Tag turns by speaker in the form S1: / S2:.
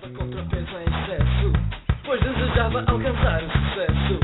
S1: Lutava contra o peso em excesso, pois desejava alcançar o sucesso.